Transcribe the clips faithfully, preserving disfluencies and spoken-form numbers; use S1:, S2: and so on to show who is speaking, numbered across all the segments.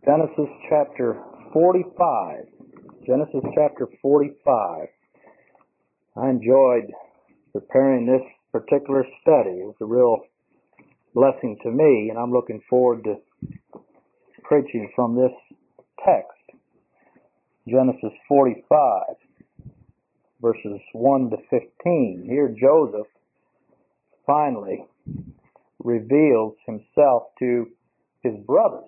S1: Genesis chapter forty-five. Genesis chapter forty-five. I enjoyed preparing this particular study. It was a real blessing to me, and I'm looking forward to preaching from this text. Genesis forty-five, verses one to fifteen. Here Joseph finally reveals himself to his brothers.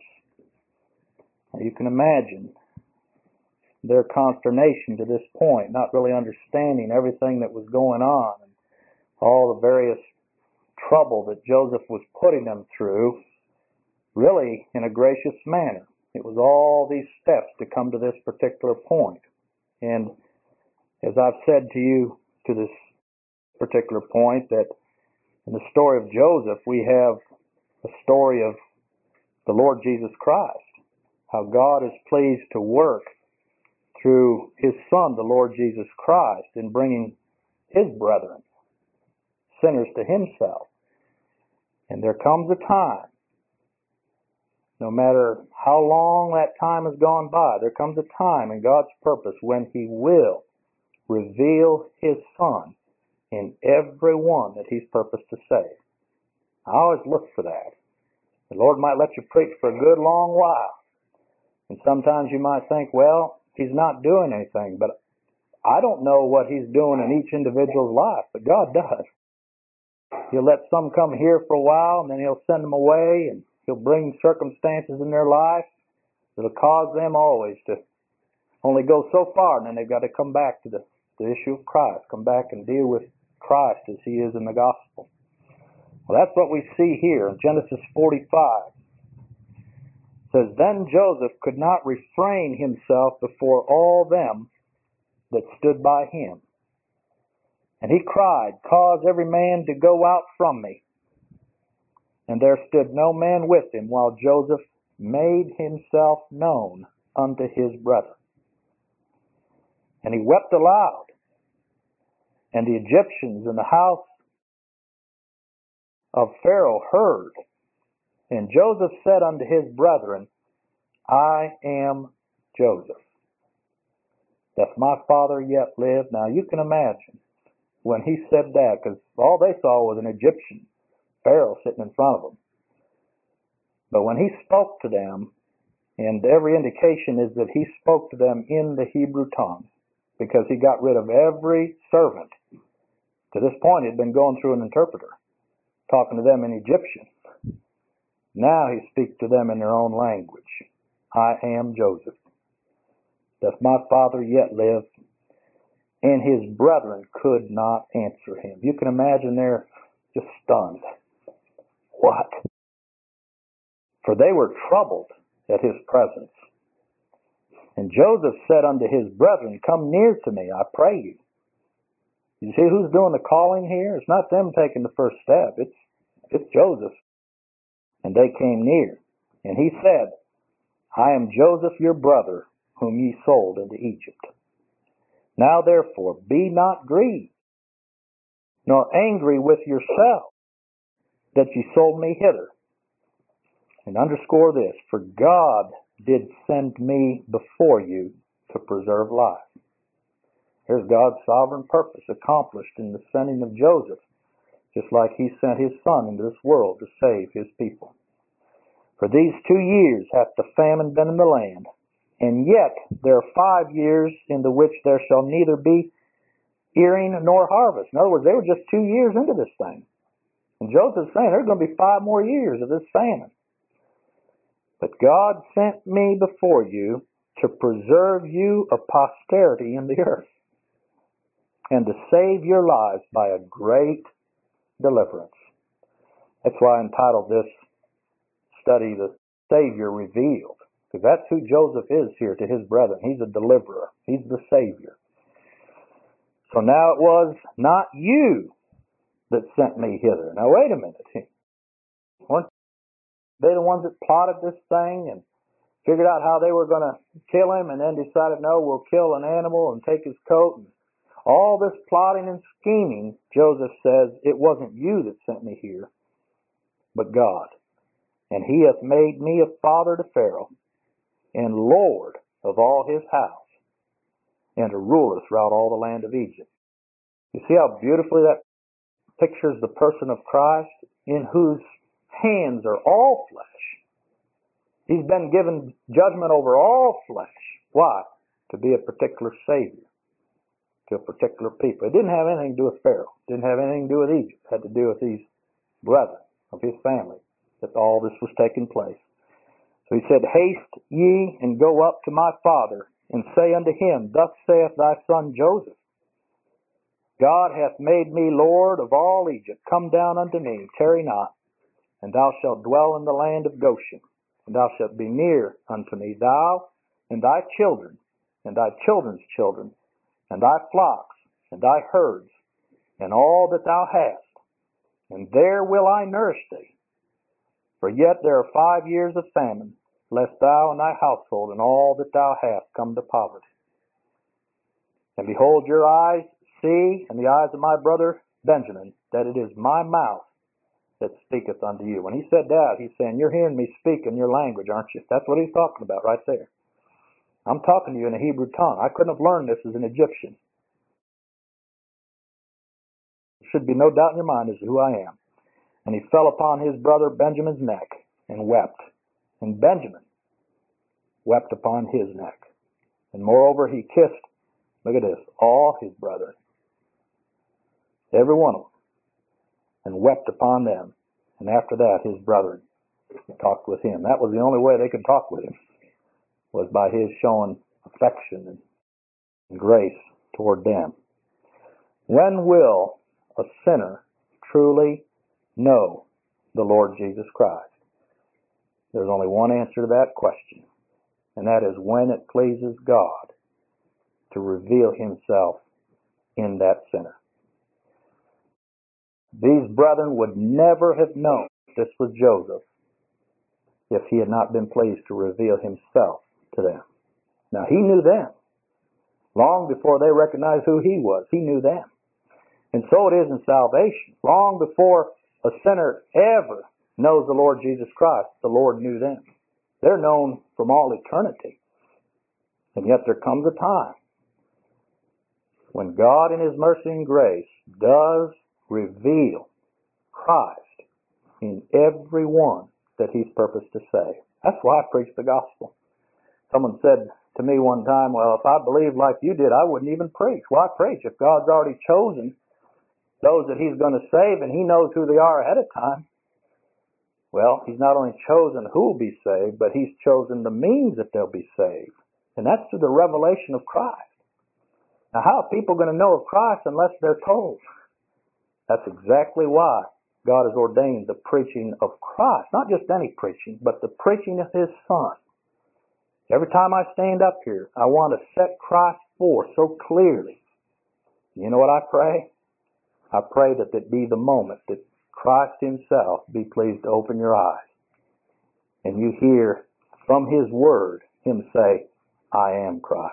S1: You can imagine their consternation to this point, not really understanding everything that was going on, and all the various trouble that Joseph was putting them through, really in a gracious manner. It was all these steps to come to this particular point. And as I've said to you to this particular point, that in the story of Joseph, we have a story of the Lord Jesus Christ. How God is pleased to work through His Son, the Lord Jesus Christ, in bringing His brethren, sinners, to Himself. And there comes a time, no matter how long that time has gone by, there comes a time in God's purpose when He will reveal His Son in every one that He's purposed to save. I always look for that. The Lord might let you preach for a good long while. And sometimes you might think, well, He's not doing anything. But I don't know what He's doing in each individual's life, but God does. He'll let some come here for a while, and then He'll send them away, and He'll bring circumstances in their life that'll cause them always to only go so far, and then they've got to come back to the, the issue of Christ, come back and deal with Christ as He is in the gospel. Well, that's what we see here in Genesis forty-five. It says, Then Joseph could not refrain himself before all them that stood by him. And he cried, Cause every man to go out from me. And there stood no man with him, while Joseph made himself known unto his brethren. And he wept aloud. And the Egyptians in the house of Pharaoh heard. And Joseph said unto his brethren, I am Joseph. Doth my father yet live? Now you can imagine when he said that, because all they saw was an Egyptian, Pharaoh, sitting in front of them. But when he spoke to them, and every indication is that he spoke to them in the Hebrew tongue, because he got rid of every servant. To this point, he had been going through an interpreter, talking to them in Egyptian. Now he speaks to them in their own language. I am Joseph. Doth my father yet live? And his brethren could not answer him. You can imagine they're just stunned. What? For they were troubled at his presence. And Joseph said unto his brethren, Come near to me, I pray you. You see who's doing the calling here? It's not them taking the first step. It's, it's Joseph. And they came near. And he said, I am Joseph your brother, whom ye sold into Egypt. Now therefore be not grieved, nor angry with yourself, that ye sold me hither. And underscore this, for God did send me before you to preserve life. Here's God's sovereign purpose accomplished in the sending of Joseph, just like He sent His Son into this world to save His people. For these two years hath the famine been in the land, and yet there are five years in the which there shall neither be earing nor harvest. In other words, they were just two years into this thing. And Joseph's saying there's going to be five more years of this famine. But God sent me before you to preserve you a posterity in the earth, and to save your lives by a great deliverance. That's why I entitled this study, The Savior Revealed. Because that's who Joseph is here to his brethren. He's a deliverer. He's the Savior. So now it was not you that sent me hither. Now wait a minute. Weren't they the ones that plotted this thing and figured out how they were going to kill him, and then decided, no, we'll kill an animal and take his coat? And all this plotting and scheming, Joseph says, it wasn't you that sent me here, but God. And He hath made me a father to Pharaoh, and Lord of all his house, and a ruler throughout all the land of Egypt. You see how beautifully that pictures the person of Christ, in whose hands are all flesh. He's been given judgment over all flesh. Why? To be a particular Savior to a particular people. It didn't have anything to do with Pharaoh. It didn't have anything to do with Egypt. It had to do with these brethren of his family that all this was taking place. So he said, Haste ye and go up to my father, and say unto him, Thus saith thy son Joseph, God hath made me Lord of all Egypt. Come down unto me, tarry not, and thou shalt dwell in the land of Goshen, and thou shalt be near unto me, thou and thy children, and thy children's children, and thy flocks, and thy herds, and all that thou hast, and there will I nourish thee. For yet there are five years of famine, lest thou and thy household and all that thou hast come to poverty. And behold, your eyes see, and the eyes of my brother Benjamin, that it is my mouth that speaketh unto you. When he said that, he's saying, you're hearing me speak in your language, aren't you? That's what he's talking about right there. I'm talking to you in a Hebrew tongue. I couldn't have learned this as an Egyptian. There should be no doubt in your mind as to who I am. And he fell upon his brother Benjamin's neck and wept. And Benjamin wept upon his neck. And moreover, he kissed, look at this, all his brethren, every one of them, and wept upon them. And after that, his brethren talked with him. That was the only way they could talk with him, was by his showing affection and grace toward them. When will a sinner truly know the Lord Jesus Christ? There's only one answer to that question, and that is when it pleases God to reveal himself in that sinner. These brethren would never have known this was Joseph if he had not been pleased to reveal himself to them. Now, he knew them. Long before they recognized who he was, he knew them. And so it is in salvation. Long before a sinner ever knows the Lord Jesus Christ, the Lord knew them. They're known from all eternity. And yet there comes a time when God in his mercy and grace does reveal Christ in every one that he's purposed to save. That's why I preach the gospel. Someone said to me one time, well, if I believed like you did, I wouldn't even preach. Why preach if God's already chosen those that he's going to save and he knows who they are ahead of time? Well, he's not only chosen who will be saved, but he's chosen the means that they'll be saved. And that's through the revelation of Christ. Now, how are people going to know of Christ unless they're told? That's exactly why God has ordained the preaching of Christ. Not just any preaching, but the preaching of his Son. Every time I stand up here, I want to set Christ forth so clearly. You know what I pray? I pray that it be the moment that Christ himself be pleased to open your eyes, and you hear from his word him say, I am Christ.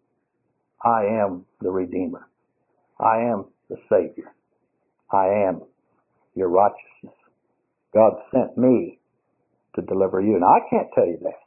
S1: I am the Redeemer. I am the Savior. I am your righteousness. God sent me to deliver you. Now, I can't tell you that.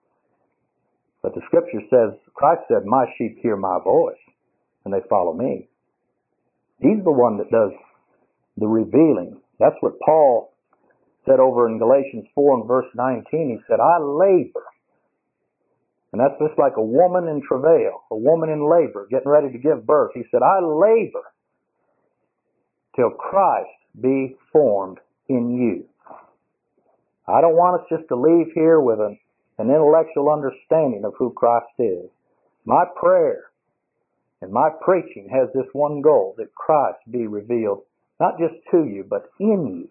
S1: But the scripture says, Christ said, my sheep hear my voice, and they follow me. He's the one that does the revealing. That's what Paul said over in Galatians four and verse nineteen. He said, I labor. And that's just like a woman in travail, a woman in labor, getting ready to give birth. He said, I labor till Christ be formed in you. I don't want us just to leave here with an, an intellectual understanding of who Christ is. My prayer and my preaching has this one goal, that Christ be revealed, not just to you, but in you.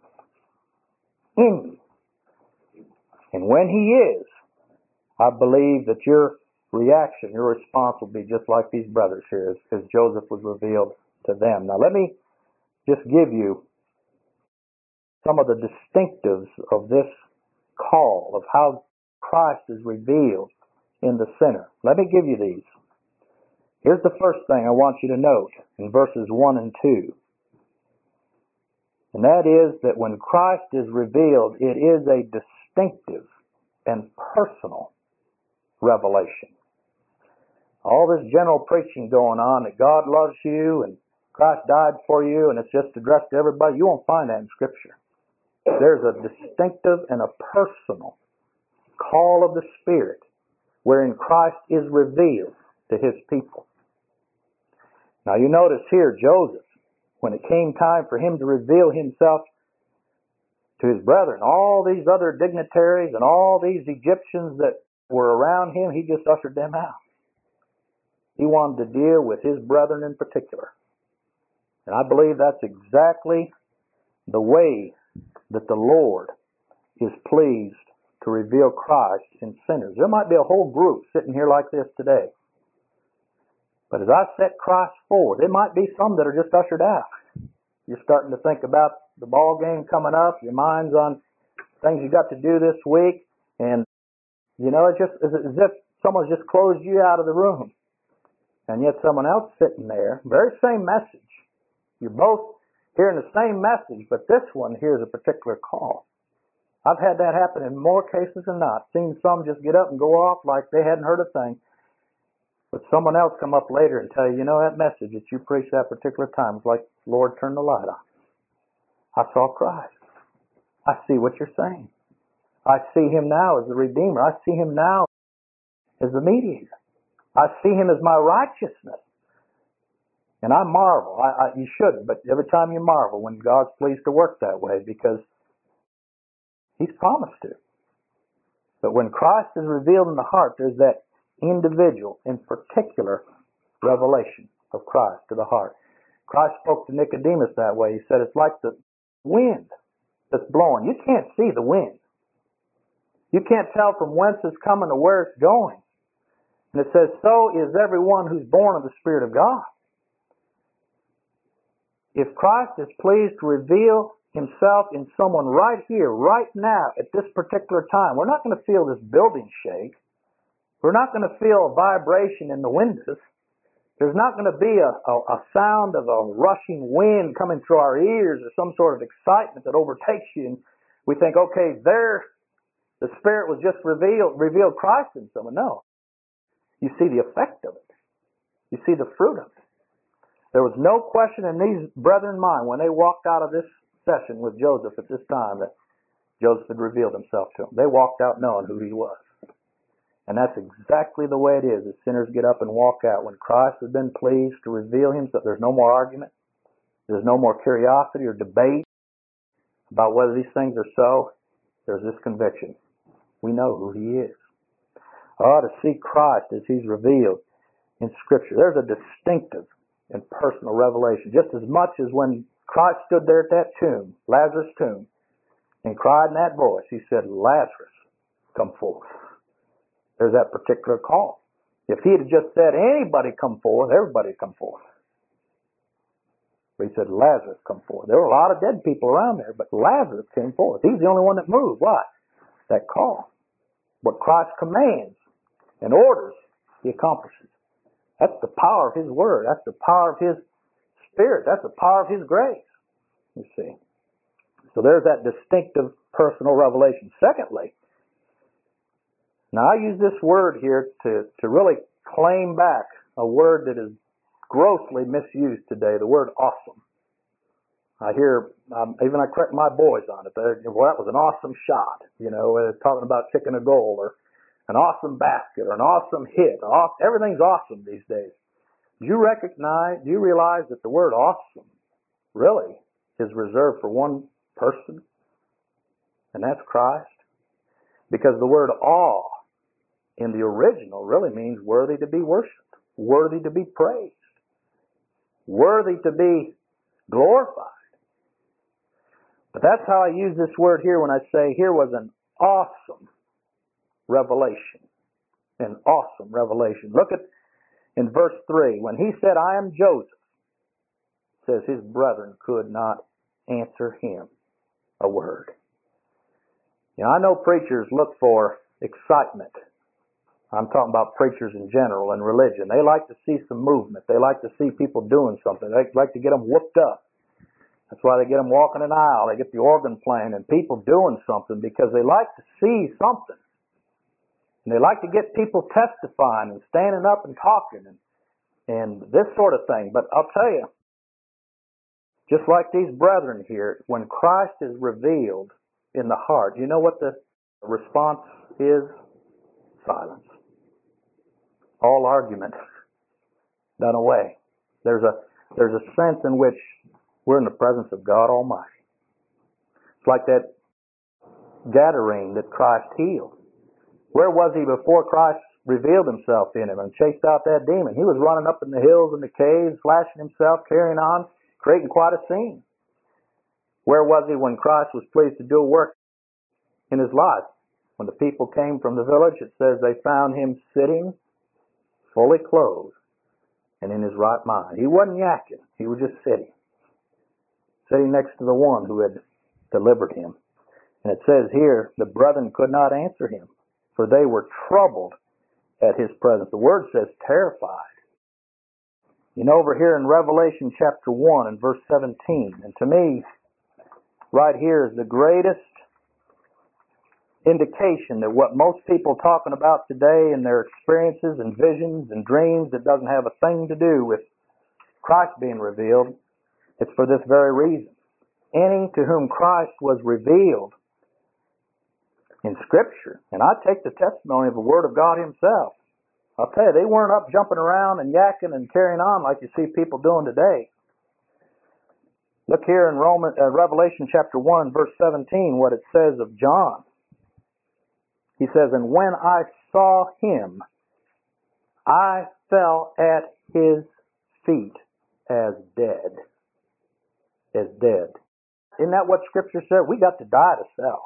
S1: In you. And when he is, I believe that your reaction, your response will be just like these brothers here, as, as Joseph was revealed to them. Now let me just give you some of the distinctives of this call, of how Christ is revealed in the sinner. Let me give you these. Here's the first thing I want you to note in verses one and two. And that is that when Christ is revealed, it is a distinctive and personal revelation. All this general preaching going on that God loves you and Christ died for you and it's just addressed to everybody, you won't find that in Scripture. There's a distinctive and a personal call of the Spirit wherein Christ is revealed to His people. Now you notice here, Joseph, when it came time for him to reveal himself to his brethren, all these other dignitaries and all these Egyptians that were around him, he just ushered them out. He wanted to deal with his brethren in particular. And I believe that's exactly the way that the Lord is pleased to reveal Christ in sinners. There might be a whole group sitting here like this today. But as I set Christ forward, there might be some that are just ushered out. You're starting to think about the ball game coming up. Your mind's on things you got to do this week. And, you know, it's just it's as if someone's just closed you out of the room. And yet someone else sitting there, very same message. You're both hearing the same message, but this one hears a particular call. I've had that happen in more cases than not. Seen some just get up and go off like they hadn't heard a thing. But someone else come up later and tell you, you know, that message that you preached that particular time was like the Lord turned the light on. I saw Christ. I see what you're saying. I see Him now as the Redeemer. I see Him now as the mediator. I see Him as my righteousness. And I marvel. I, I, you shouldn't, but every time you marvel when God's pleased to work that way because He's promised to. But when Christ is revealed in the heart, there's that individual, in particular, revelation of Christ to the heart. Christ spoke to Nicodemus that way. He said it's like the wind that's blowing. You can't see the wind. You can't tell from whence it's coming to where it's going. And it says, so is everyone who's born of the Spirit of God. If Christ is pleased to reveal Himself in someone right here, right now, at this particular time, we're not going to feel this building shake. We're not going to feel a vibration in the windows. There's not going to be a, a, a sound of a rushing wind coming through our ears or some sort of excitement that overtakes you. And we think, okay, there, the Spirit was just revealed, revealed Christ in someone. No. You see the effect of it. You see the fruit of it. There was no question in these brethren mind when they walked out of this session with Joseph at this time that Joseph had revealed himself to them. They walked out knowing who he was. And that's exactly the way it is as sinners get up and walk out. When Christ has been pleased to reveal Himself, there's no more argument. There's no more curiosity or debate about whether these things are so. There's this conviction. We know who He is. Oh, to see Christ as He's revealed in Scripture. There's a distinctive and personal revelation. Just as much as when Christ stood there at that tomb, Lazarus' tomb, and cried in that voice, He said, Lazarus, come forth. There's that particular call. If He had just said, anybody come forth, everybody come forth. But He said, Lazarus come forth. There were a lot of dead people around there, but Lazarus came forth. He's the only one that moved. Why? That call. What Christ commands and orders, He accomplishes. That's the power of His Word. That's the power of His Spirit. That's the power of His grace. You see. So there's that distinctive personal revelation. Secondly, now I use this word here to, to really claim back a word that is grossly misused today, the word awesome. I hear, um, even I correct my boys on it. Well, that was an awesome shot. You know, it's talking about kicking a goal or an awesome basket or an awesome hit. Everything's awesome these days. Do you recognize, do you realize that the word awesome really is reserved for one person? And that's Christ. Because the word awe in the original really means worthy to be worshipped, worthy to be praised, worthy to be glorified. But that's how I use this word here when I say here was an awesome revelation. An awesome revelation. Look at in verse three. When he said, I am Joseph, it says his brethren could not answer him a word. You know, I know preachers look for excitement. I'm talking about preachers in general and religion. They like to see some movement. They like to see people doing something. They like to get them whooped up. That's why they get them walking an aisle. They get the organ playing and people doing something because they like to see something. And they like to get people testifying and standing up and talking and, and this sort of thing. But I'll tell you, just like these brethren here, when Christ is revealed in the heart, you know what the response is? Silence. All argument done away. There's a there's a sense in which we're in the presence of God Almighty. It's like that Gadarene that Christ healed. Where was he before Christ revealed himself in him and chased out that demon? He was running up in the hills and the caves, flashing himself, carrying on, creating quite a scene. Where was he when Christ was pleased to do a work in his life? When the people came from the village, it says they found him sitting, fully clothed, and in his right mind. He wasn't yakking. He was just sitting. Sitting next to the one who had delivered him. And it says here, the brethren could not answer him, for they were troubled at his presence. The word says terrified. You know, over here in Revelation chapter one and verse seventeen, and to me, right here is the greatest indication that what most people talking about today in their experiences and visions and dreams that doesn't have a thing to do with Christ being revealed, it's for this very reason. Any to whom Christ was revealed in Scripture, and I take the testimony of the Word of God Himself, I'll tell you, they weren't up jumping around and yakking and carrying on like you see people doing today. Look here in Roman, uh, Revelation chapter one, verse seventeen, what it says of John. He says, and when I saw him, I fell at his feet as dead. As dead. Isn't that what Scripture said? We got to die to self.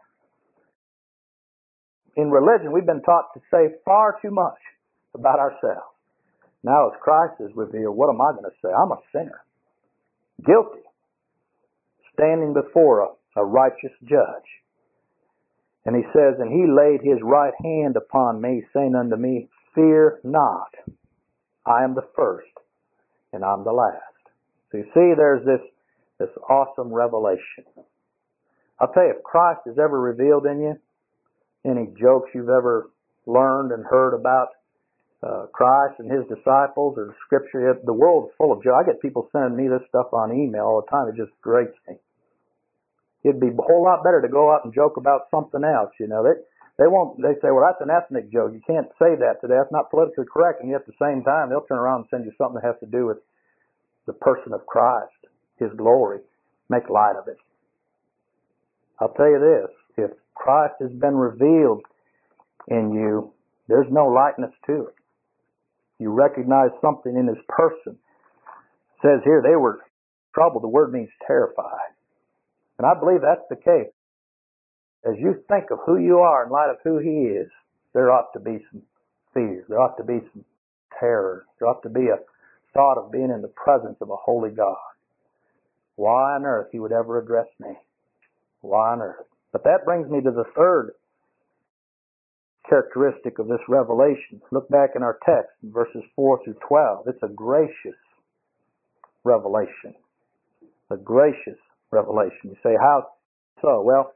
S1: In religion, we've been taught to say far too much about ourselves. Now as Christ is revealed, what am I going to say? I'm a sinner. Guilty. Standing before a, a righteous judge. And he says, and he laid his right hand upon me, saying unto me, fear not. I am the first, and I'm the last. So you see, there's this, this awesome revelation. I'll tell you, if Christ is ever revealed in you, any jokes you've ever learned and heard about uh, Christ and his disciples or Scripture, the world's full of jokes. I get people sending me this stuff on email all the time. It just grates me. It'd be a whole lot better to go out and joke about something else, you know. They, they won't, they say, well, that's an ethnic joke. You can't say that today. That's not politically correct. And yet at the same time, they'll turn around and send you something that has to do with the person of Christ, His glory. Make light of it. I'll tell you this. If Christ has been revealed in you, there's no lightness to it. You recognize something in His person. It says here, they were troubled. The word means terrified. And I believe that's the case. As you think of who you are in light of who He is, there ought to be some fear. There ought to be some terror. There ought to be a thought of being in the presence of a holy God. Why on earth He would ever address me? Why on earth? But that brings me to the third characteristic of this revelation. Look back in our text, in verses four through twelve. It's a gracious revelation. A gracious revelation. You say, how so? Well,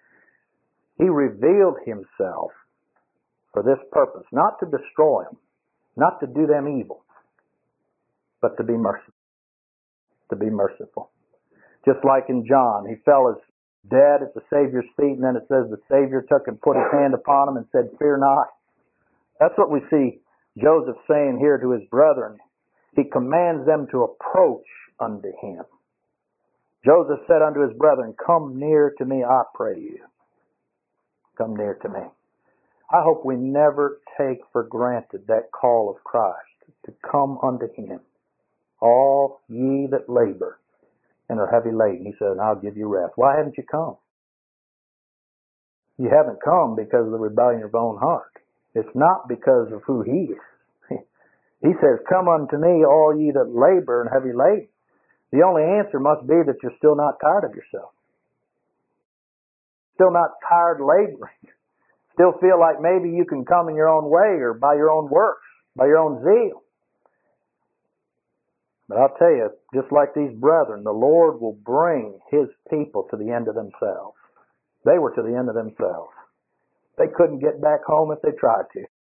S1: He revealed Himself for this purpose, not to destroy them, not to do them evil, but to be merciful. To be merciful. Just like in John, he fell as dead at the Savior's feet, and then it says the Savior took and put His hand upon him and said, fear not. That's what we see Joseph saying here to his brethren. He commands them to approach unto Him. Joseph said unto his brethren, come near to me, I pray you. Come near to me. I hope we never take for granted that call of Christ to come unto Him. All ye that labor and are heavy laden, He said, and I'll give you rest. Why haven't you come? You haven't come because of the rebellion of your own heart. It's not because of who He is. He says, come unto me, all ye that labor and heavy laden. The only answer must be that you're still not tired of yourself. Still not tired laboring. Still feel like maybe you can come in your own way or by your own works, by your own zeal. But I'll tell you, just like these brethren, the Lord will bring His people to the end of themselves. They were to the end of themselves. They couldn't get back home if they tried to.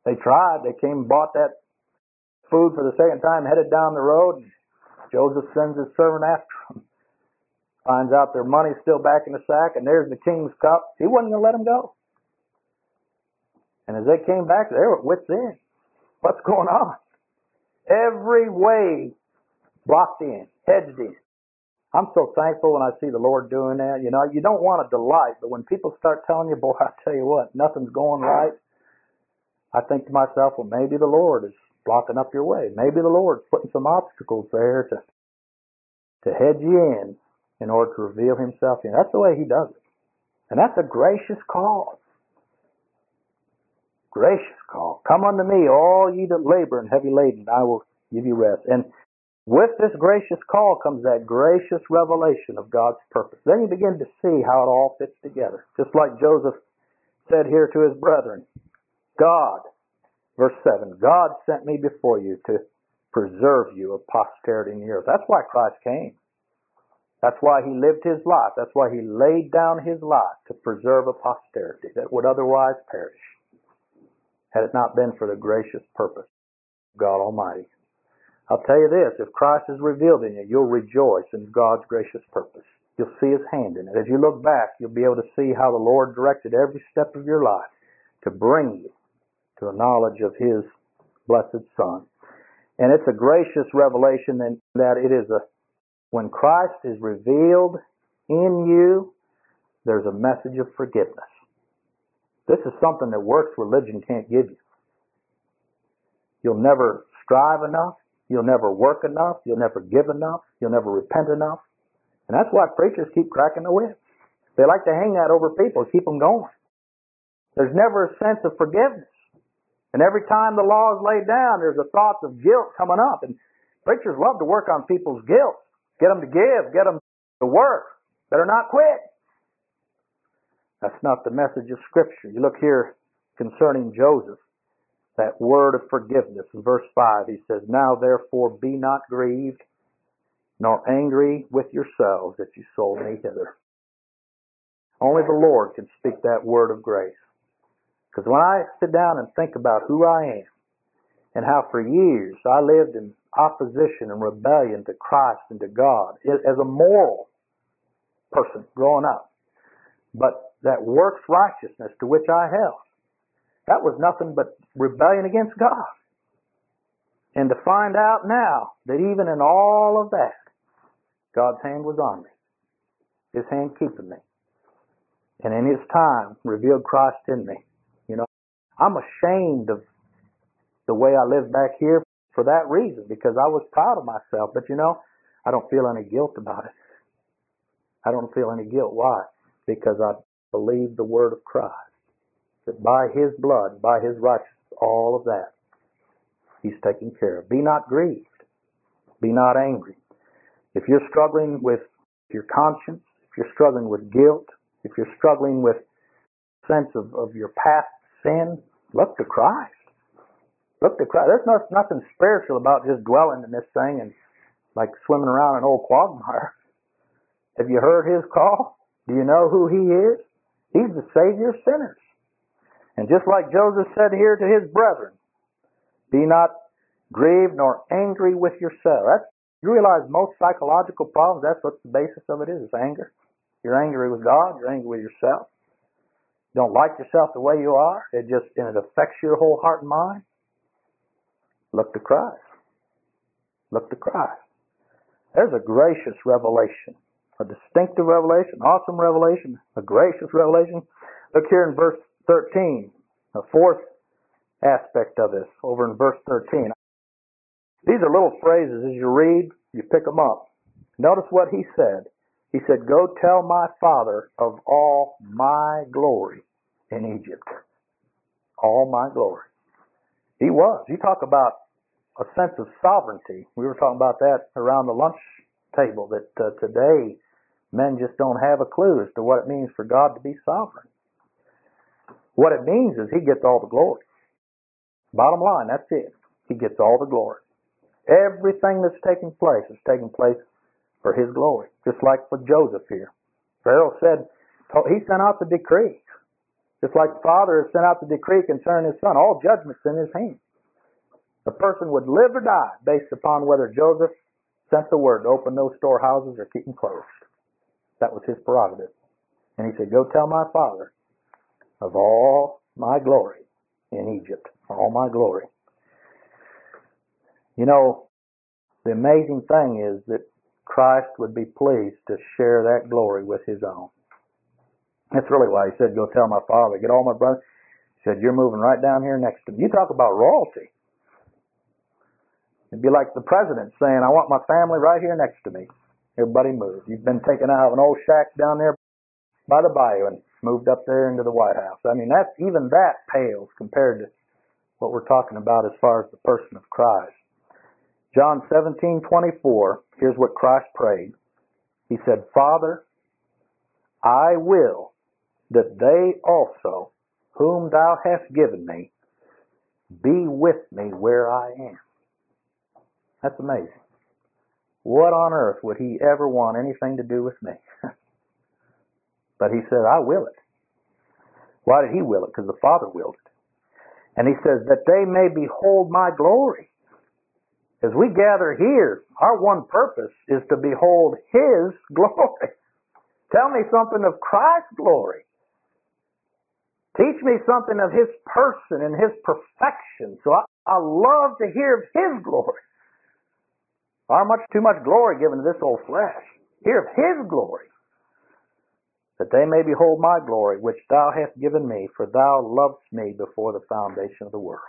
S1: They tried. They came and bought that food for the second time, headed down the road. And Joseph sends his servant after them. Finds out their money's still back in the sack, and there's the king's cup. He wasn't going to let them go. And as they came back, they were at wit's end. What's going on? Every way blocked in, hedged in. I'm so thankful when I see the Lord doing that. You know, you don't want to delight, but when people start telling you, boy, I tell you what, nothing's going right, I think to myself, well, maybe the Lord is blocking up your way. Maybe the Lord's putting some obstacles there to to hedge you in in order to reveal himself in. That's the way he does it. And that's a gracious call. Gracious call. Come unto me, all ye that labor and heavy laden, I will give you rest. And with this gracious call comes that gracious revelation of God's purpose. Then you begin to see how it all fits together. Just like Joseph said here to his brethren, God, verse seven, God sent me before you to preserve you of posterity in the earth. That's why Christ came. That's why he lived his life. That's why he laid down his life to preserve a posterity that would otherwise perish had it not been for the gracious purpose of God Almighty. I'll tell you this, if Christ is revealed in you, you'll rejoice in God's gracious purpose. You'll see his hand in it. As you look back, you'll be able to see how the Lord directed every step of your life to bring you to a knowledge of his blessed Son. And it's a gracious revelation in that it is a, when Christ is revealed in you, there's a message of forgiveness. This is something that works religion can't give you. You'll never strive enough. You'll never work enough. You'll never give enough. You'll never repent enough. And that's why preachers keep cracking the whip. They like to hang that over people, keep them going. There's never a sense of forgiveness. And every time the law is laid down, there's a thought of guilt coming up. And preachers love to work on people's guilt. Get them to give. Get them to work. Better not quit. That's not the message of Scripture. You look here concerning Joseph, that word of forgiveness. In verse five, he says, Now therefore be not grieved, nor angry with yourselves that you sold me hither. Only the Lord can speak that word of grace. Because when I sit down and think about who I am, and how for years I lived in opposition and rebellion to Christ and to God, as a moral person growing up, but that works righteousness to which I held, that was nothing but rebellion against God. And to find out now that even in all of that, God's hand was on me. His hand keeping me. And in his time, revealed Christ in me. You know, I'm ashamed of the way I lived back here for that reason, because I was proud of myself. But you know, I don't feel any guilt about it. I don't feel any guilt. Why? Because I believe the word of Christ. That by his blood, by his righteousness, all of that, he's taken care of. Be not grieved. Be not angry. If you're struggling with your conscience, if you're struggling with guilt, if you're struggling with a sense of, of your past sin, look to Christ. Look to Christ. There's no, nothing spiritual about just dwelling in this thing and like swimming around an old quagmire. Have you heard his call? Do you know who he is? He's the Savior of sinners. And just like Joseph said here to his brethren, be not grieved nor angry with yourself. That's, you realize most psychological problems, that's what the basis of it is, is anger. You're angry with God, you're angry with yourself. You don't like yourself the way you are. It just, and it affects your whole heart and mind. Look to Christ. Look to Christ. There's a gracious revelation, a distinctive revelation, awesome revelation, a gracious revelation. Look here in verse thirteen, the fourth aspect of this, over in verse thirteen. These are little phrases. As you read, you pick them up. Notice what he said. He said, Go tell my father of all my glory in Egypt. All my glory. He was. You talk about a sense of sovereignty. We were talking about that around the lunch table, that uh, today men just don't have a clue as to what it means for God to be sovereign. What it means is he gets all the glory. Bottom line, that's it. He gets all the glory. Everything that's taking place is taking place for his glory. Just like for Joseph here. Pharaoh said, he sent out the decree. Just like the Father has sent out the decree concerning His Son, all judgment's in His hand. The person would live or die based upon whether Joseph sent the word to open those storehouses or keep them closed. That was his prerogative. And he said, go tell my father of all my glory in Egypt, all my glory. You know, the amazing thing is that Christ would be pleased to share that glory with His own. That's really why He said, go tell my father, get all my brothers. He said, you're moving right down here next to me. You talk about royalty. It'd be like the president saying, I want my family right here next to me. Everybody moves. You've been taken out of an old shack down there by the bayou and moved up there into the White House. I mean, that's, even that pales compared to what we're talking about as far as the person of Christ. John seventeen twenty-four, here's what Christ prayed. He said, Father, I will that they also, whom thou hast given me, be with me where I am. That's amazing. What on earth would He ever want anything to do with me? But He said, I will it. Why did He will it? Because the Father willed it. And He says, that they may behold my glory. As we gather here, our one purpose is to behold His glory. Tell me something of Christ's glory. Teach me something of His person and His perfection. So I, I love to hear of His glory. How much too much glory given to this old flesh. Hear of His glory. That they may behold my glory, which thou hast given me, for thou lovest me before the foundation of the world.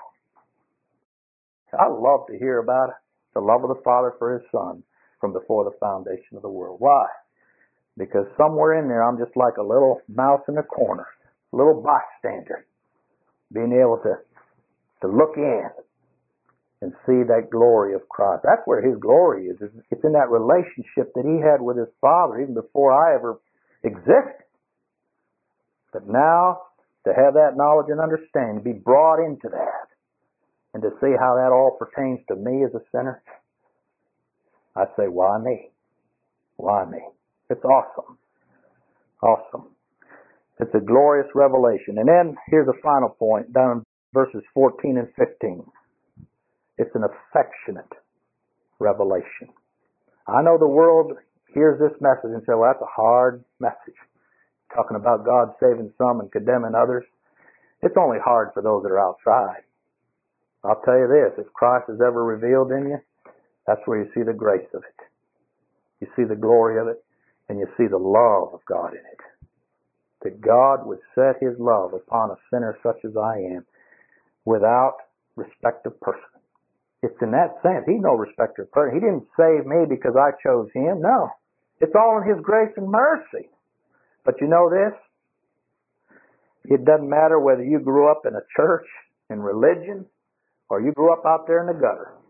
S1: I love to hear about it. The love of the Father for His Son from before the foundation of the world. Why? Because somewhere in there I'm just like a little mouse in a corner, a little bystander, being able to, to look in and see that glory of Christ. That's where His glory is. It's in that relationship that He had with His Father even before I ever existed. But now, to have that knowledge and understanding, be brought into that, and to see how that all pertains to me as a sinner, I say, why me? Why me? It's awesome. Awesome. It's a glorious revelation. And then, here's a final point, down in verses fourteen and fifteen. It's an affectionate revelation. I know the world hears this message and says, well, that's a hard message. Talking about God saving some and condemning others. It's only hard for those that are outside. I'll tell you this, if Christ is ever revealed in you, that's where you see the grace of it. You see the glory of it, and you see the love of God in it. That God would set His love upon a sinner such as I am without respect of person. It's in that sense. He's no respecter of person. He didn't save me because I chose Him. No. It's all in His grace and mercy. But you know this? It doesn't matter whether you grew up in a church, in religion, or you grew up out there in the gutter.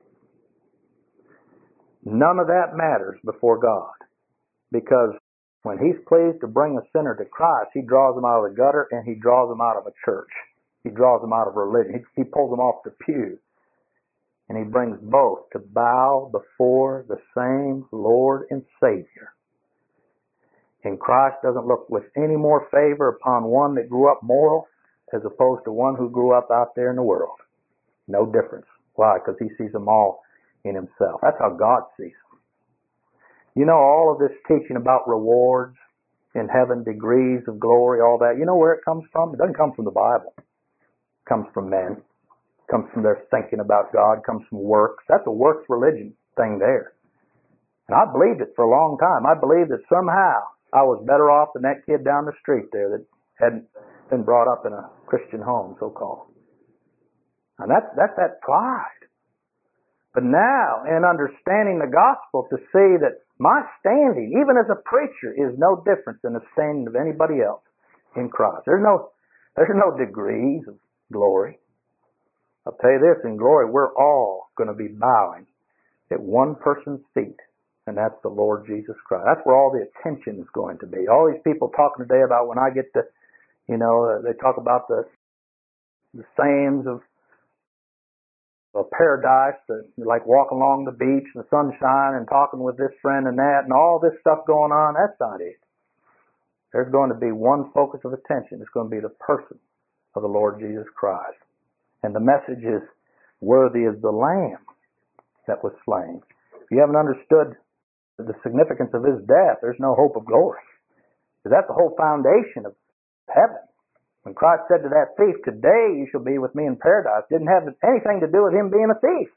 S1: None of that matters before God. Because when He's pleased to bring a sinner to Christ, He draws them out of the gutter and He draws them out of a church. He draws them out of religion. He, he pulls them off the pew. And He brings both to bow before the same Lord and Savior. And Christ doesn't look with any more favor upon one that grew up moral as opposed to one who grew up out there in the world. No difference. Why? Because He sees them all in Himself. That's how God sees them. You know, all of this teaching about rewards in heaven, degrees of glory, all that, you know where it comes from? It doesn't come from the Bible. It comes from men. Comes from their thinking about God, comes from works. That's a works religion thing there. And I believed it for a long time. I believed that somehow I was better off than that kid down the street there that hadn't been brought up in a Christian home, so-called. And that's, that's that pride. But now, in understanding the gospel, to see that my standing, even as a preacher, is no different than the standing of anybody else in Christ. There's no, there's no degrees of glory. I'll tell you this, in glory, we're all going to be bowing at one person's feet, and that's the Lord Jesus Christ. That's where all the attention is going to be. All these people talking today about when I get to, you know, they talk about the, the sayings of, of paradise, the, like walking along the beach in the sunshine and talking with this friend and that, and all this stuff going on. That's not it. There's going to be one focus of attention. It's going to be the person of the Lord Jesus Christ. And the message is, worthy is the Lamb that was slain. If you haven't understood the significance of his death, there's no hope of glory. Because that's the whole foundation of heaven. When Christ said to that thief, today you shall be with me in paradise, didn't have anything to do with him being a thief.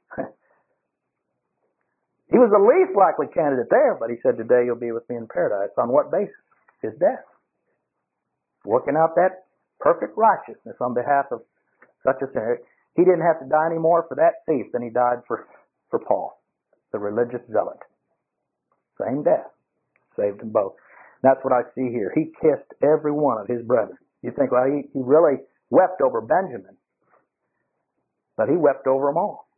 S1: He was the least likely candidate there, but he said, today you'll be with me in paradise. On what basis? His death. Working out that perfect righteousness on behalf of such a sinner. He didn't have to die any more for that thief than he died for, for Paul, the religious zealot. Same death. Saved them both. That's what I see here. He kissed every one of his brethren. You think, well, he, he really wept over Benjamin. But he wept over them all.